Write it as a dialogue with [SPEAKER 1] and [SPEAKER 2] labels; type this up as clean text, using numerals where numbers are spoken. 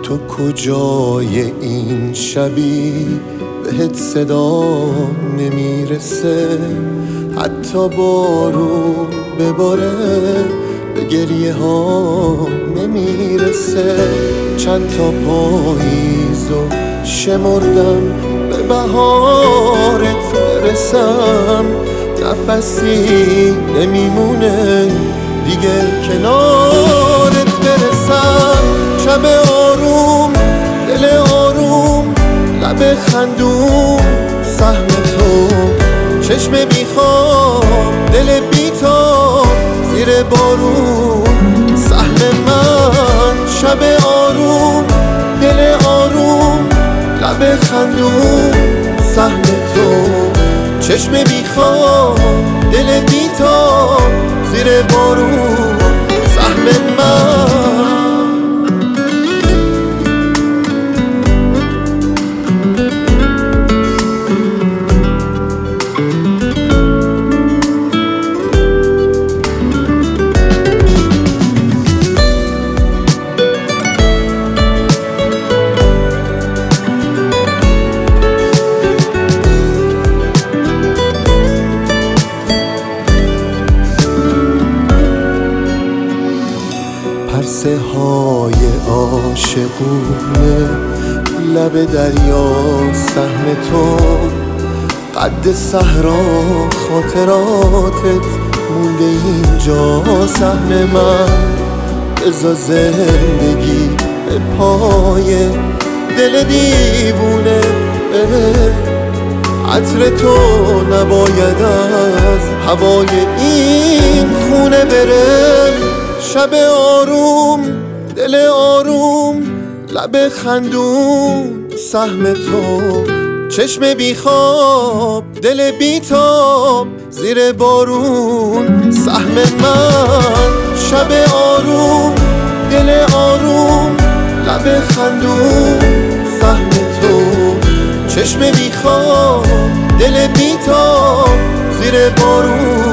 [SPEAKER 1] تو کجای این شبی بهت صدا نمیرسه، حتی بارون بباره به گریه ها نمیرسه. چند تا پاییزو شمردم به بهارت برسم، نفسی نمیمونه دیگه کنارت برسم. شب آروم دل آروم لب خندون سهم تو، چشم بیخواب دل بیتاب زیر بارون سهم من. شب آروم دل آروم لب خندون سهم تو، چشم بیخواب دل بیتاب زیر بارون سهم من. پرسه های عاشقونه لب دریا سهم تو، قد صحرا خاطراتت مونده اینجا سهم من. بذار زندگی به پای دل دیوونه بره، عطر تو نباید از هوای این خونه بره. شب آروم دل آروم لب خندون سهم تو، چشم بیخواب دل بیتاب زیر بارون سهم من. شب آروم دل آروم لب خندون سهم تو، چشم بیخواب دل بیتاب زیر بارون